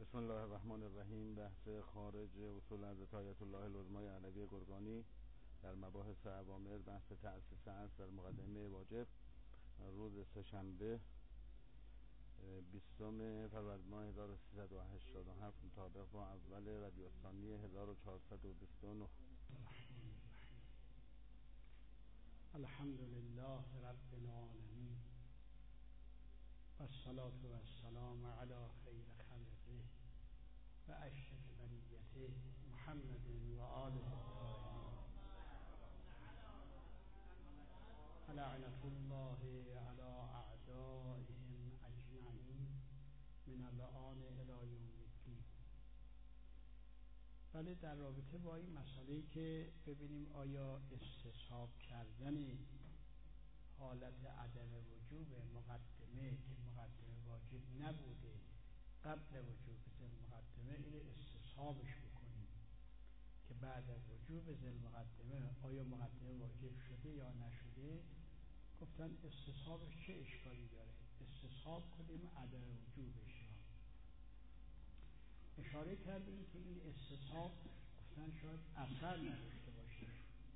بسم الله الرحمن الرحیم. بحث خارج اصول حضرت آیت الله العظمای علوی گرگانی در مباحث اوامر، بحث تأسیس اصل در مقدمه واجب، روز سه‌شنبه 20 فروردین ماه 1387 مطابق با اول ربیع الثانی 1429. الحمد لله رب العالمین و الصلاة و السلام علی خیر خلقه و اشرف بریته محمد و آله الطاهرین لعنة الله علی اعدائهم اجمعین من الآن الی یوم الدین. بله، در رابطه با این مسئله که ببینیم آیا استصحاب کردن حالت عدم وجوب مقدمه که مقدمه واجب نبوده قبل وجوب ذل مقدمه این استصحابش بکنیم که بعد از وجوب ذل مقدمه آیا مقدمه واجب شده یا نشده. گفتن استصحابش چه اشکالی داره؟ استصحاب کنیم عدم وجوبش را. اشاره کردیم که این استصحاب گفتن شاید اثر نداشته باشه.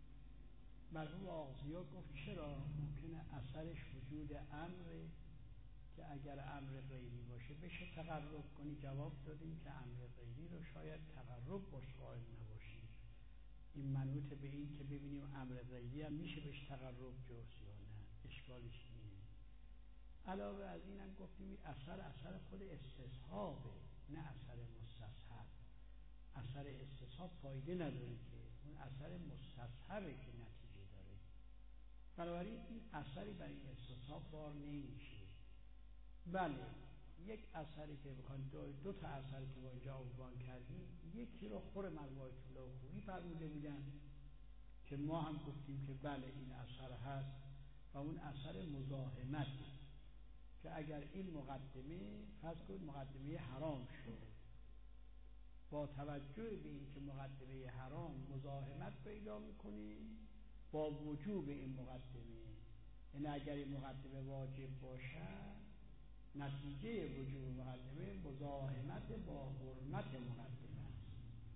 مرحوم آغازی‌ها گفت چرا؟ ممکنه اثرش وجود امره که اگر امر غیری باشه بشه تقرب کنی. جواب دادیم که امر غیری رو شاید تقرب باش قائل نباشی. این منوط به این که ببینیم امر غیری هم میشه بهش تقرب جز یا نه، اشکالش نیست. علاوه از این هم گفتیم اثر خود استصحابه نه اثر مستصحب. اثر استصحاب فایده نداره که اون اثر مستصحبه که نتیجه داره. بنابراین این اثری برای این استصحاب بار نمیشه. بله، یک اثری که بخوایم دو تا اثری که با اینجا عنوان کردیم، یکی رو خور مروایت الله خویی فرموده میدن که ما هم گفتیم که بله این اثر هست و اون اثر مزاحمت که اگر این مقدمه فرض کنید مقدمه حرام شد، با توجه به این که مقدمه حرام مزاحمت پیدا میکنه با وجوب این مقدمه، یعنی اگر این مقدمه واجب باشد نتیجه وجوب مقدمه مزاحمت با حرمت مقدمه است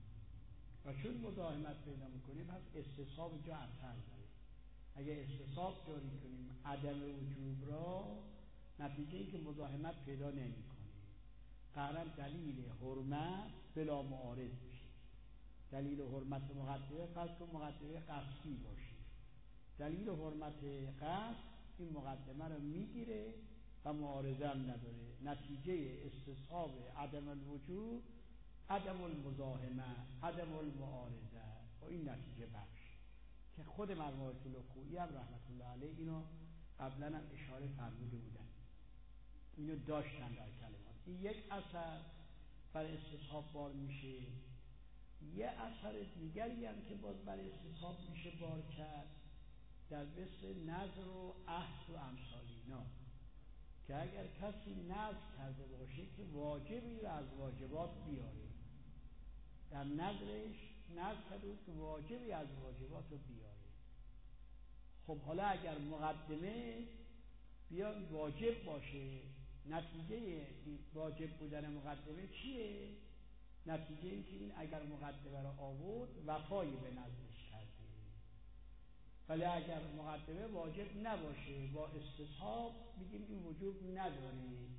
و چون مزاحمت پیدا میکنه پس استصحاب جا اثر داره. اگر استصحاب جاری کنیم عدم وجوب را، نتیجه این که مزاحمت پیدا نمیکنه، قرار دلیل حرمت بلا معارض میشه. دلیل حرمت مقدمه فرض کن مقدمه قصدی باشه، دلیل حرمت قصد این مقدمه رو میگیره و معارضه هم نداره. نتیجه استصحاب عدم الوجوب عدم المزاحمه عدم المعارضه و این نتیجه بخش که خود مرحوم خویی هم رحمت الله علیه اینو قبلا هم اشاره فرموده بودن، اینو داشتن در کلمات. این یک اثر بر استصحاب بار میشه. یه اثر دیگری هم که باز بر استصحاب میشه بار کرد در مثل نذر و عهد و امثال اینا، که اگر کسی نذر کرده باشه که واجبی رو از واجبات بیاره، در نذرش نذر کرده که واجبی از واجبات رو بیاره. خب حالا اگر مقدمه بیان واجب باشه، نتیجه واجب بودن مقدمه چیه؟ نتیجه این که این اگر مقدمه را آورد وفایی به نذرش کرده. ولی اگر مقدمه واجب نباشه با استصحاب میگیم این وجوب نداره،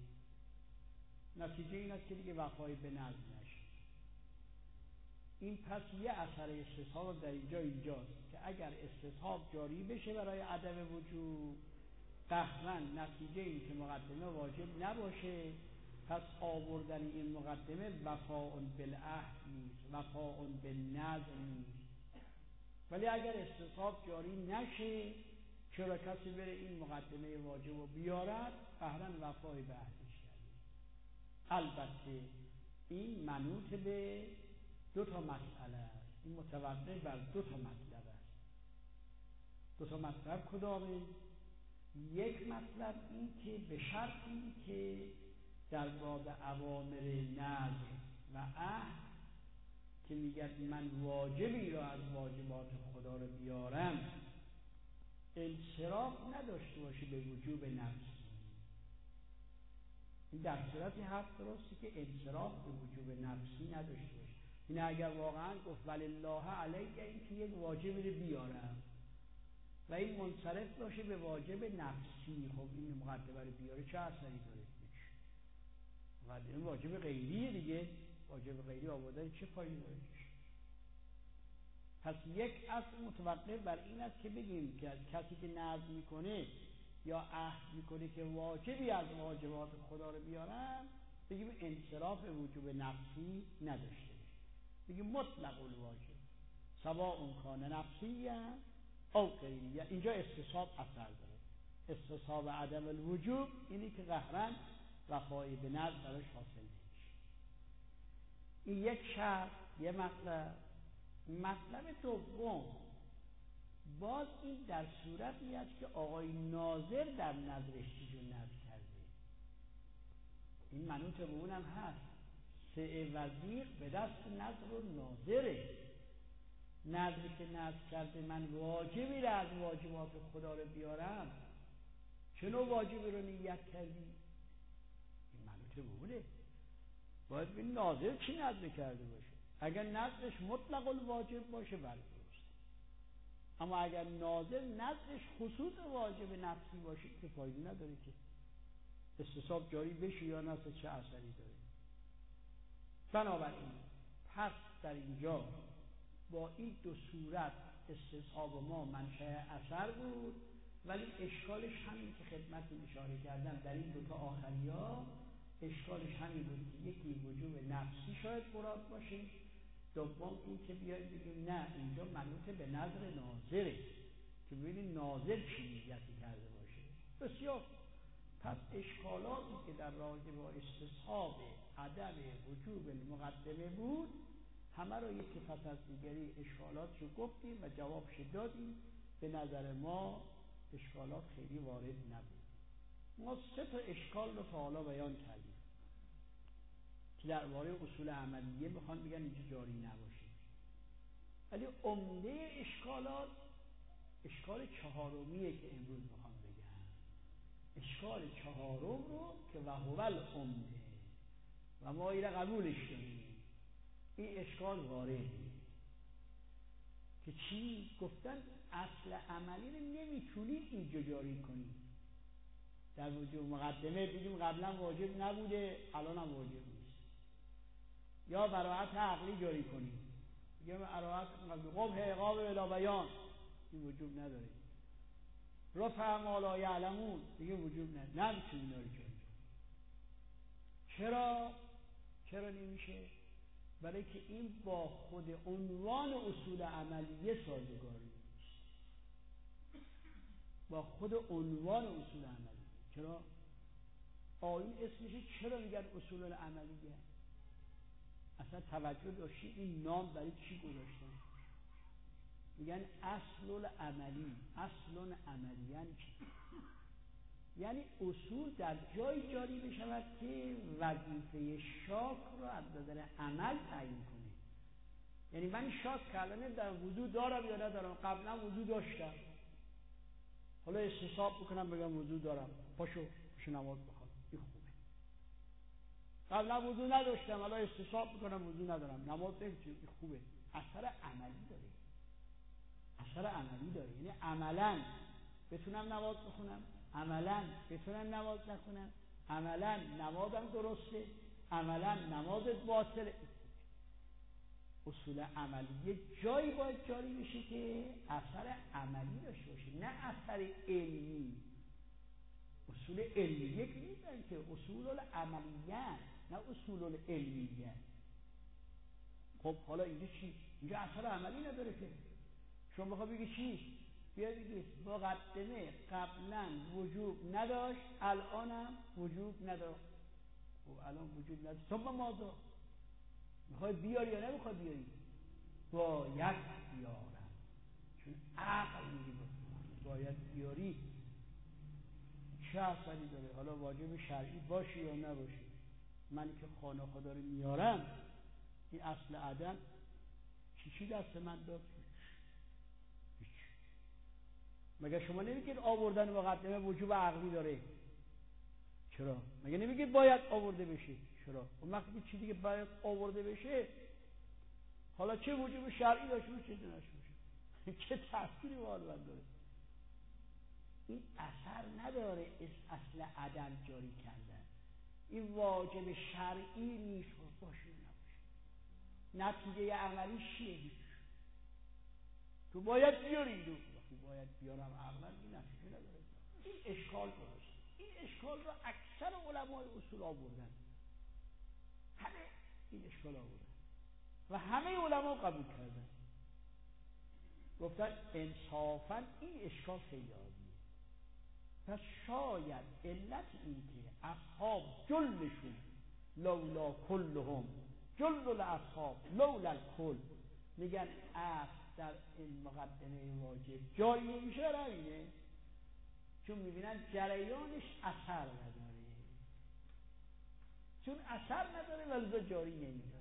نتیجه این است که دیگه وفایی به نذر نشه. این پس یه اثر استصحاب در اینجاست که اگر استصحاب جاری بشه برای عدم وجوب، قهرن نتیجه این که مقدمه واجب نباشه، پس آوردن این مقدمه وفاء بالعهد نیست، وفاء بالنذر نیست. ولی اگر استصحاب جاری نشه، چرا کسی بره این مقدمه واجب رو بیارد، قهرن وفای به عهدش کرده. البته این منوط به دو تا مسئله است، این متوقف بر دو تا مطلب است. دو تا مطلب کدامه؟ یک مطلب این که به شرط این که در باب اوامر نذر و عهد که میگه من واجبی را از واجبات خدا رو بیارم انصراف نداشته باشه به وجوب نفس. این در صورتی حرف درسته که انصراف به وجوب نفسی نداشته باشه. این اگر واقعا گفت ولله علیک، این که یک واجب رو بیارم و این منصرف باشه به واجب نفسی، خب این مقدمه رو بیاره چه اثری داره؟ این واجب غیریه دیگه، واجب غیری آوردن چه فایده داره؟ پس یک اصل متوقف بر این است که بگیم که کسی که نذر میکنه یا عهد میکنه که واجبی از واجبات خدا رو بیارم، بگیم انصراف وجوب نفسی نداشته باشه، بگیم مطلق الواجب سواء کان نفسی او غیری. اینجا استصحاب اثر داره. استصحاب عدم الوجوب اینی که قهرن وفای به نذر براش حاصل نمیشه. این یک شرط، یه مطلب دوم، باز این در صورتی است که آقای ناظر در نظرش چیزو نذر کرده. این منوط به اونم هست، سعی وزیق به دست نظر و ناظره. نظری که نذر کرده من واجبی را از واجبات خدا رو بیارم، چه نوع واجبی رو نیت کردی؟ این منوط به اونه. باید ببین ناظر چی نذر کرده باشه. اگر نظرش مطلق الواجب باشه بله درست، اما اگر ناظر نظرش خصوص واجب نفسی باشه که فایده نداره که استصحاب جاری بشه یا نصر چه اثری داره. بنابراین پس در اینجا با این دو صورت استصحاب ما منشأ اثر بود، ولی اشکالش همین که خدمتتون اشاره کردم در این دوتا آخریا، اشکالش همین بود که یکی وجوب نفسی شاید مراد باشه، دوم این که بیاید بگیم نه اینجا منوط به نظر ناظره که ببینید ناظر چی نیتی کرده باشه. بسیار. پس اشکالاتی که در رابطه با استصحاب عدم وجوب المقدمه بود همه رو یکی پس از دیگری اشکالات رو گفتیم و جوابش دادیم. به نظر ما اشکالات خیلی وارد نبود. ما سه تا اشکال رو تا حالا بیان کردیم که درباره اصول عملیه میخوان بگن اینجا جاری نباشه، ولی عمده اشکالات اشکال چهارمیه که امروز میخوام بگم. اشکال چهارم رو که وهو العمده و ما اینو قبولش داریم، این اشکال وارده که چی؟ گفتن اصل عملی رو نمیتونید اینجا جاری کنید. در وجود مقدمه بگیم قبلا واجب نبوده الان هم واجب نیست، یا براعت عقلی جاری کنیم بگیم براعت قبح عقاب بلا بیان، این وجوب نداره. رفع ما لا یعلمون دیگه وجوب نداره، نمیتونید اینا رو جاری کنید. چرا نمیشه؟ برای که این با خود عنوان اصول عملیه سازگار نیست، با خود عنوان اصول عملیه. چرا؟ آیین اسمشه چرا میگن اصول العملیه؟ اصلا توجه داشتی این نام برای چی گذاشتن؟ میگن اصل العملی. اصل عملی یعنی چی؟ یعنی اصول در جای جاری بشود که وظیفه شاک رو از نظر عمل تعیین کنه. یعنی من شاک کردن در وضو دارم یا ندارم؟ قبلا وضو داشتم، حالا استصحاب بکنم بگم وضو دارم، پاشو نماز بخون، این خوبه. قبلا وضو نداشتم حالا استصحاب بکنم وضو ندارم، نماز نمیتونم، این خوبه. اثر عملی داره، اثر عملی داره. یعنی عملا بتونم نماز بخونم، عملا بتونم نماز نخونم، عملا نمازم درسته، عملا نمازت باطله. اصول عملیه جایی باید جاری بشه که اثر عملی داشته باشه، نه اثر علمی. اصول علمیه که نیستن که، اصول العملیه نه اصول العلمیه. خب حالا اینجا چی؟ اینجا اثر عملی نداره که. شما بخواه بگی چی؟ بیا بگی مقدمه قبلا وجوب نداشت الانم وجوب نداشت. خب الان وجوب نداشت ثم ماذا؟ میخوای بیاری یا نمیخوای بیاری؟ باید بیارم، چون عقل میگه باید بیاری. چه اثری داره؟ حالا واجب شرعی باشی یا نباشی، من که خانه خدا رو میارم، این اصل عدم چی دست من داد؟ مگر شما نمیگید آوردن مقدمه وجوب عقلی داره؟ چرا؟ مگه نمیگه باید آورده بشه؟ چرا؟ اون وقتی چیزی دیگه باید آورده بشه حالا چه وجوب شرعی داشته باشه چه نشته باشه چه تأثیری به حال من داره؟ این اثر نداره اصل عدم جاری کردن. این واجب شرعی نیست باشه نباشه. نتیجه عملی چیه؟ تو باید بیاری تو باید بیارم عقلا این نتیجه نداره. این اشکال درست. این اشکال را اکثر علمای اصول آوردن. همه این اشکال آوردن و همه علما قبول کردن. گفتن انصافا این اشکال خیلی عالیه. پس شاید علت این که اصحاب جلشون لولا کلهم جل الاصحاب لولا الکل میگن اصل در این مقدمه واجب جایی نمیشه همینه، چون میبینن جریانش اثر نداره، چون اثر نداره ولذا جاری نمیدونن.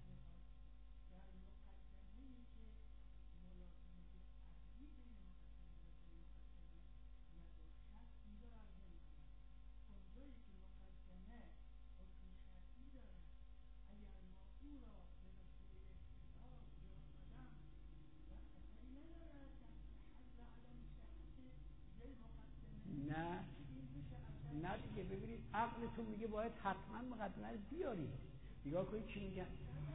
نه دیگه ببینید عقلتون میگه باید حتما مقدمه رو بیارید. نگاه کنید چی میگن.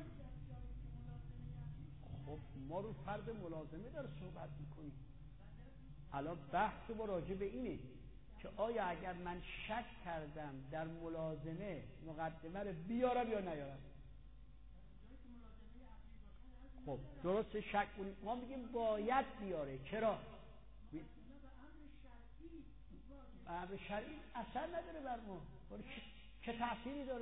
خب ما رو فرض ملازمه داره صحبت میکنیم. الان بحث ما راجع به اینه که آیا اگر من شک کردم در ملازمه مقدمه رو بیارم یا نیارم. خب درست شک کنید. ما میگیم باید بیاره. چرا؟ امر شرعی اثر نداره بر ما. چه تأثیری داره؟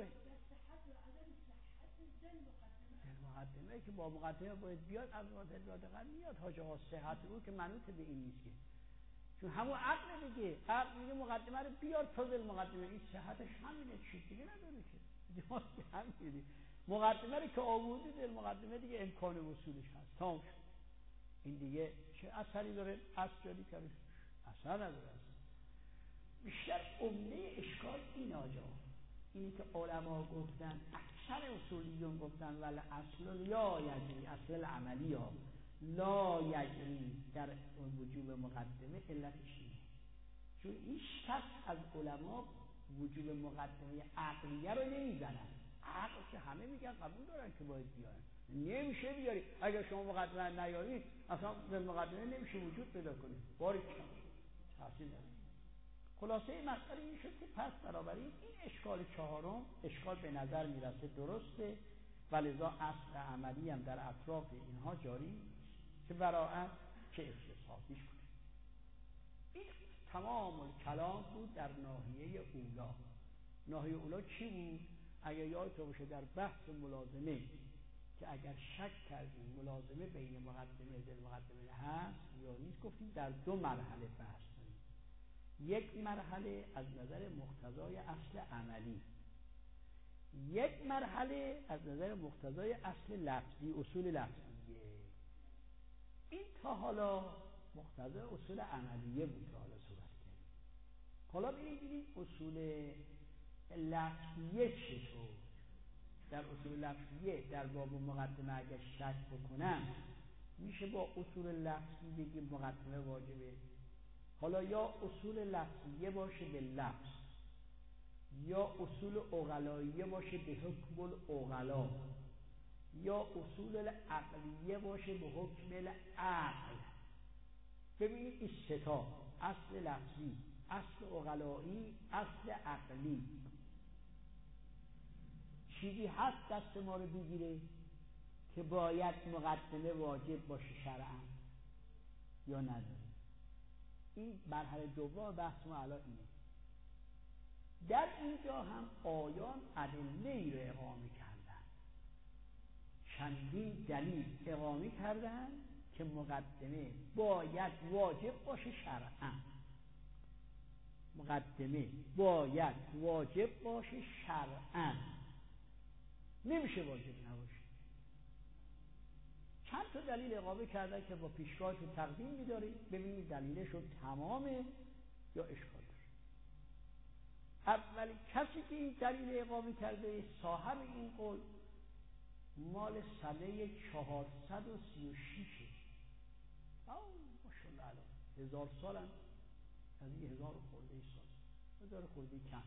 مقدمه که با مقدمه باید بیاد دادقل میاد. حاج آقا صحت او که منوط به این نیست که، چون همون عقل دیگه. عقل میگه مقدمه رو بیار تا دل مقدمه. این صحتش همینه، چیز دیگه نداره که. همینه مقدمه رو که آوردی دل مقدمه دیگه امکان وصولش هست. تمام شد. این دیگه چه اثری داره؟ اثر جاری کرده اثر نداره. بیشتر عمده اشکال این آجا اینی که علما گفتن، اکثر اصولیون گفتن ولی اصل لا یجری، اصل عملی ها لا یجری در وجوب مقدمه. علتش اینه چون هیچ کس از علما وجوب مقدمه عقلیه رو نمیزنن. عقل که همه میگن قبول دارن که باید بیارن. نمیشه بیاری. اگر شما مقدمه نیارید اصلا به مقدمه نمیشه وجود پیدا کنید. باری تحصیل نداره. خلاصه مسئله این شد که پس بنابراین این اشکال چهارم اشکال به نظر میرسه درسته و لذا اصل عملی هم در اطراف اینها جاری که براعت چه استصحابیش کنه. این تمام الکلام بود در ناحیه اولا. ناحیه اولا چی بود؟ اگر یادتون باشه در بحث ملازمه که اگر شک کردیم ملازمه بین مقدمه دل مقدمه هست یا نیست، گفتیم در دو مرحله بحث. یک مرحله از نظر مقتضای اصل عملی، یک مرحله از نظر مقتضای اصل لفظی، اصول لفظیه. این تا حالا مقتضای اصول عملیه بود تا حالا صحبت کردیم. حالا ببینید اصول لفظیه چطور. در اصول لفظیه در باب مقدمه اگر شک بکنم میشه با اصول لفظی بگیم مقدمه واجبه. حالا یا اصول لفظیه باشه به لفظ یا اصول عقلاییه باشه به حکم العقلا یا اصول عقلیه باشه به حکم العقل. ببینید این ستا، اصل لفظی، اصل عقلایی، اصل عقلی، چیزی هست دست ما رو بگیره که باید مقدمه واجب باشه شرعاً یا نداره؟ این مرحله دوم بحث ما الان اینه. در اینجا هم آیان ادله‌ای رو اقامه کردن، چندین دلیل اقامه کردن که مقدمه باید واجب باشه شرعاً. مقدمه باید واجب باشه شرعاً، نمیشه واجب نباشه. چند تا دلیل اقامه کردن که با پیشگاهشون تقدیم می‌داریم. ببینید دلیلشون تمامه یا اشکال داره. اول کسی که این دلیل اقامه کرده صاحب این قول مال سنه 436 ماشاءالله الان 1000 سالن، از این 1000 خورده سال 1000 خورده کم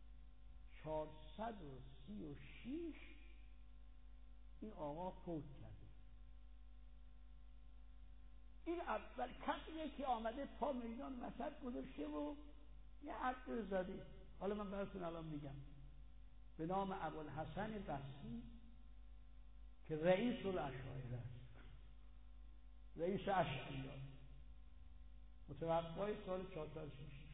436 این آقا فوت کرده. این اول کسیه که آمده پا میدان وسط گذاشته و یه حد زده. حالا من براتون الان میگم به نام ابوالحسن بصری که رئیس الاشاعره است، رئیس اشعریه، متوفای سال 436.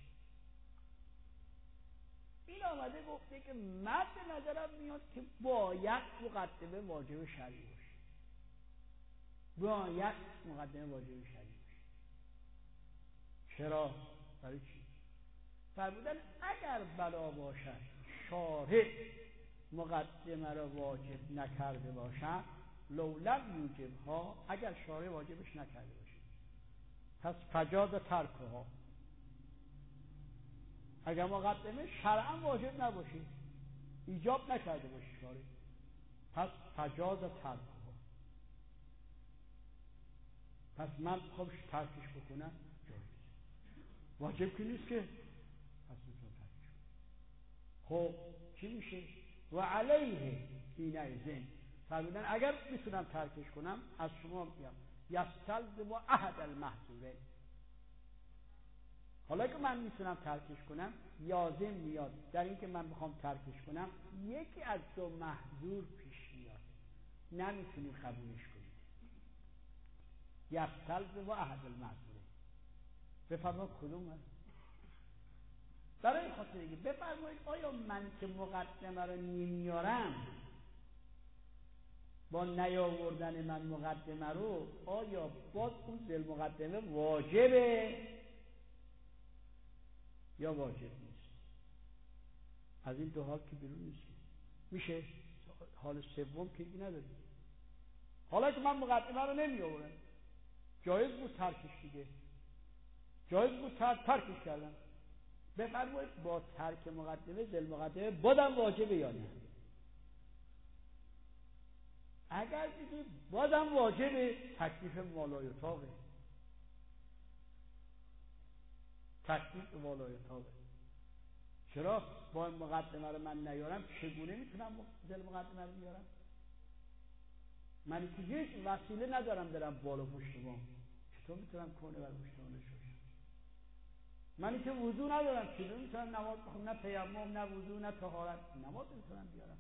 این آمده گفته که من به نظرم میاد که باید مقدمه واجب شرعی باشه، باید مقدمه واجب شرعی باشه. چرا؟ برای چی؟ فرمودن اگر بنا باشد شارع مقدمه را واجب نکرده باشد لولم یوجبها، اگر شارع واجبش نکرده باشه پس فجاز ترکها، اگر مقدمه شرعا واجب نباشه ایجاب نکرده باشه شارع پس فجاز ترکها، پس من خب ترکش بکنم جایز، واجب که نیست که پس میتونم ترکش کنم. خب چی میشه؟ و علیه این ایزن فرمودن اگر میتونم ترکش کنم از شما میگم یستلزم احد المحظورین، حالا که من میتونم ترکش کنم لازم میاد در این که من بخوام ترکش کنم یکی از دو محظور پیش میاد، نمیتونیم قبولش کنید. یستلزم احد المحظورین بفرما کدوم هست؟ برای خاطر اینکه بفرمایید آیا من که مقدمه رو نمیارم با نیاوردن من مقدمه رو آیا باز اون ذل مقدمه واجبه یا واجب نیست؟ از این دو حال که بیرون نیست. میشه حال سوم که دیگه نداریم. حالا که من مقدمه رو نمیآورم جایز بود ترکش دیگه، جایز بود ترکش کردم. بفرمایید با ترک مقدمه ذل مقدمه بازم واجبه یا نه؟ اگر بگید بازم واجبه تکلیف مالای اتاقه، تکلیف مالای اتاقه. چرا با این مقدمه رو من نیارم چگونه میتونم ذل مقدمه رو بیارم؟ من که هیچ وسیله ندارم برم بالا پشتبان، چطور میتونم کنه بر پشتبانش باشم؟ من که وضو ندارم چطور میتونم نماز بخونم؟ نه تیمم نه وضو نه طهارت، نماز میتونم بیارم.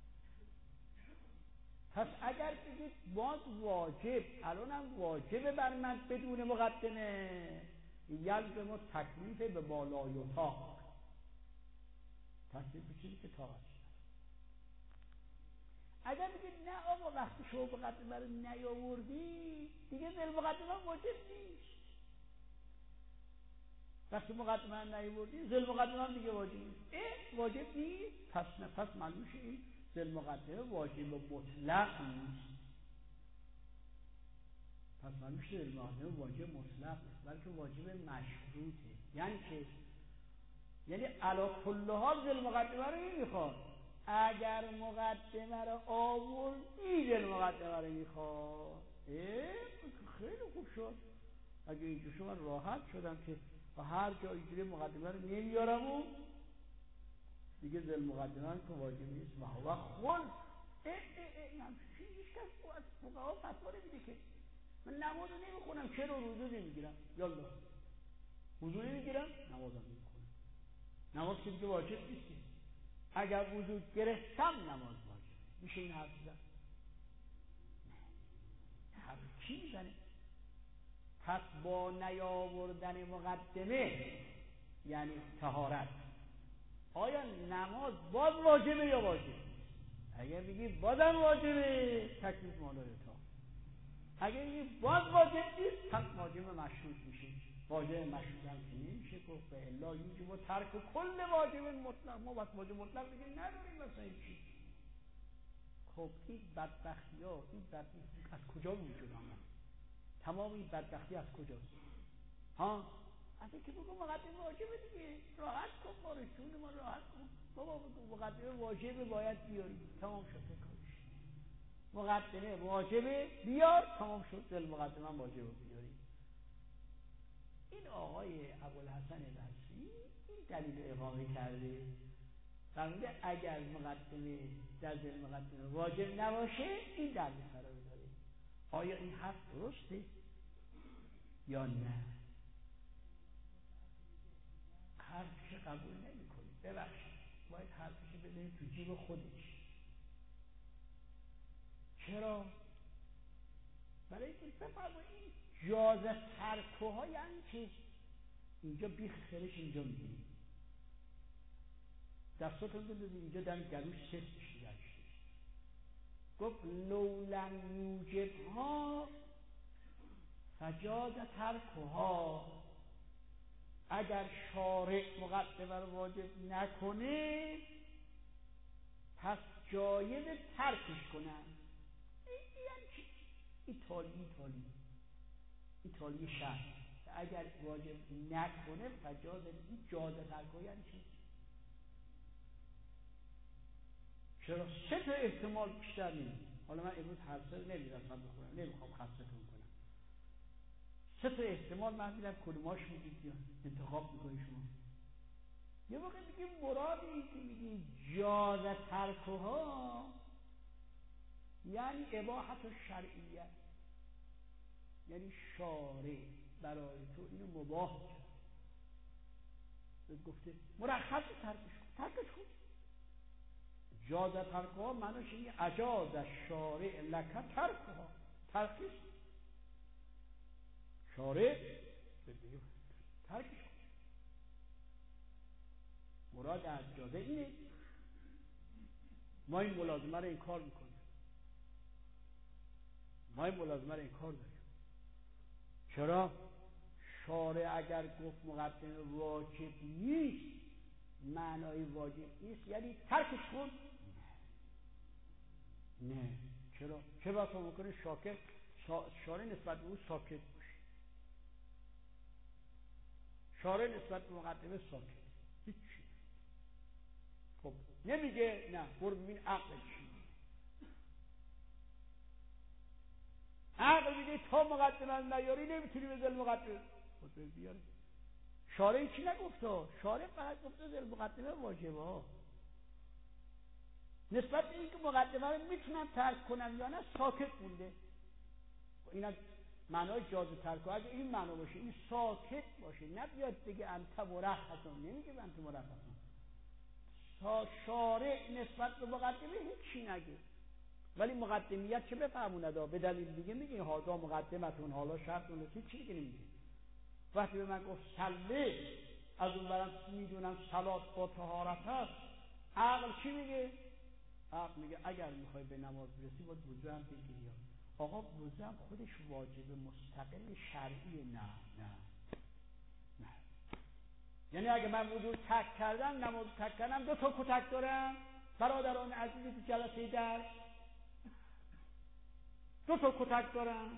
پس اگر بگید باز واجب، الانم واجبه بر من بدون مقدمه، یلزم تکلیف به بالای اتاق، تکلیف به چیزی که طاقت شد. اگر بگید نه آقا وقتی شما مقدمه رو نیاوردی دیگه ذل مقدمه واجب نیست، وقتی مقدمه رو نیاوردی ذل مقدمه دیگه واجب نیست. واجب نیست پس نفس معلوم شه این ذل مقدمه واجب مطلق نیست، پس معلوم شه ذل مقدمه واجب مطلق نیست بلکه واجب مشروطه. یعنی که یعنی علی کل حال ذل مقدمه رو نمیخواد، اگر مقدمه رو آوردی ذل مقدمه رو میخواد. خیلی خوب شد، اگه اینجا شما راحت شدم که و هر جا اینجوری مقدمه رو نمیارم و دیگه ذل مقدمه که واجب نیست. و خل هیچ کس از فقها فتوا نمیده که من نماز نمیخونم چرا وضو نمیگیرم، یالا وضو نمیگیرم نمازم نمیخونم، نماز که دیگه واجب نیست. اگر وضو گرفتم نماز واجبه، میشه این حرف زد؟ حرف کی میزنه؟ پس با نیاوردن مقدمه یعنی طهارت آیا نماز باز واجبه یا واجب نیست؟ اگر بگی بازم واجبه تکلیف مالای اتاق، اگر بگی باز واجب نیست پس واجب مشروط میشه. واجب مشروط هم که نمیشه گفت به الا یوجب و ترک کل واجب مطلق. ما بس واجب مطلق دیگه نداریم مثلا این چی. خب این بدبختی ها این بدبختی از کجا وجود آمد؟ تمام این بدبختی از کجاست؟ اصلا که بگو مقدمه واجبه دیگه، راحت کن ما رو، جون ما راحت کن بابا، بگو مقدمه واجبه باید بیاری، تمام شد کارش. مقدمه واجبه بیار، تمام شد، دل مقدمه واجبه بیاری. این آقای ابوالحسن بصری این دلیل اقامه کرده، فرموده اگر مقدمه در دل مقدمه واجب نباشه این درد قرار داره. آیا این حرف درسته یا نه؟ حرفش قبول نمی کنی، ببخشید باید حرفش بذاریم تو جیب خودش. چرا؟ برای اینکه بفرمایید این جاز ترکها یعنی چی؟ اینجا بیخ خیرش اینجا میگیریم، دستاتون بندازید اینجا در گلوش سفتش دیگرش. گفت لولم یوجبها فجاز ترکها، اگر شارع مقدمه رو واجب نکنه پس جایز ترکش کنن. این چی؟ این تالی شرط اگر واجب نکنه فجاز، این جاز ترکها یعنی چی؟ چرا؟ سه تا احتمال بیشتر نیست. حالا من امروز حرفا نمیرسم بخونم، نمیخوام خستتون کنم. سه تا احتمال من میدم، کدوماش میگید یا انتخاب میکنید شما. یه موقع میگیم مرادی که میگیم جاز ترکها یعنی اباحت شرعیه، یعنی شارع برای تو اینو مباح کرد، گفته مرخص ترکش کن. جاز ترکها معناش اینه اجاز الشارع لک ترکها، ترکش شارع بگیم ترکش کن. مراد از جازه اینه. ما این ملازمه رو انکار میکنیم، ما این ملازمه رو انکار داریم. چرا؟ شارع اگر گفت مقدمه واجب نیست، معنای واجب نیست یعنی ترکش کن؟ نه. چرا؟ چه بسا ممکنه شارع نسبت به او ساکت باشه، شارع نسبت به مقدمه ساکت، هیچی. خب نمیگه نه برو ببین عقل چی میگه. عقل میگه تا مقدمه نیاری نمیتونی به ذل مقدمه خود بیاری. شارع چی نگفته؟ شارع فقط گفته ذل مقدمه واجبه ها. نسبت به اینکه مقدمه رو میتونم ترک کنم یا نه ساکت مونده. اینا معنای جاز ترک، اگه این معنا باشه این ساکت باشه، نه بیاد بگه انت مرخصون، نمیگه انت مرخصون. شارع نسبت به مقدمه هیچی نگه، ولی مقدمیت چه بفهمونه؟ به دلیل دیگه میگه هاذا مقدمتون، حالا شرطون، هیچی دیگه نمیگه. وقتی به من گفت صلی، از اون برم میدونم صلات با طهارت هست، عقل چی میگه؟ عقل میگه اگر میخوای به نماز برسی باید وضو هم بگیری. آقا وضو هم خودش واجب مستقل شرعی؟ نه. یعنی اگه من وضو ترک کردم، نماز ترک کردم، 2 تا کتک دارم برادران عزیزی تو جلسه درس، 2 تا کتک دارم.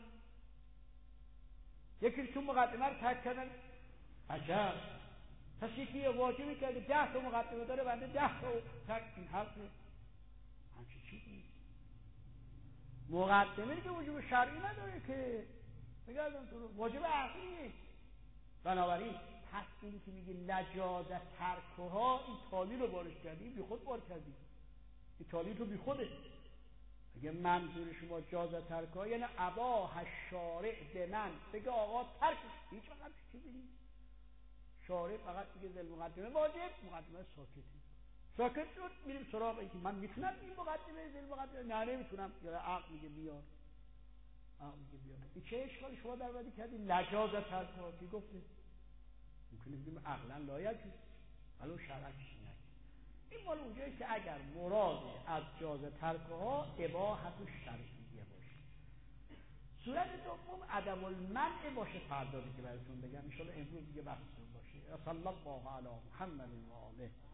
یکی تو مقدمه رو ترک کردن، عجب. پس یکی واجبی کرده 10 تا مقدمه داره، بنده 10 تا ترک. این حرفه همچی چیزی مقدمه که وجوب شرعی نداره که بگردم تو واجب عقلیه. بنابراین پس این که میگه لجاز ترکها، این تالی رو بارش کردی، بی خود بار کردی، این تالی تو بی خوده. اگه منظور شما جاز ترکها یعنی اباح الشارع به من بگه آقا ترکش، هیچ وقت چیزی نیست. شارع فقط میگه ذل مقدمه واجب، مقدمه ساکت شد، میریم سراغ اینکه من میتونم این مقدمه ذل مقدمه، نه نمیتونم، یا عقل میگه بیار، عقل میگه بیار. این چه اشکالی شما در وردی کردی؟ لجاز ترکها کی گفته؟ ممکنه بگیم عقلا لایجوز، ولو شرعا چیزی نگه. این مال اونجایی که اگر مراد از جاز ترکها اباحت شرعیه باشه. صورت دوم عدم المنع باشه، فردا دیگه براتون بگم ان شاء الله، امروز دیگه بحثمون باشه. صلی الله علی محمد و آله.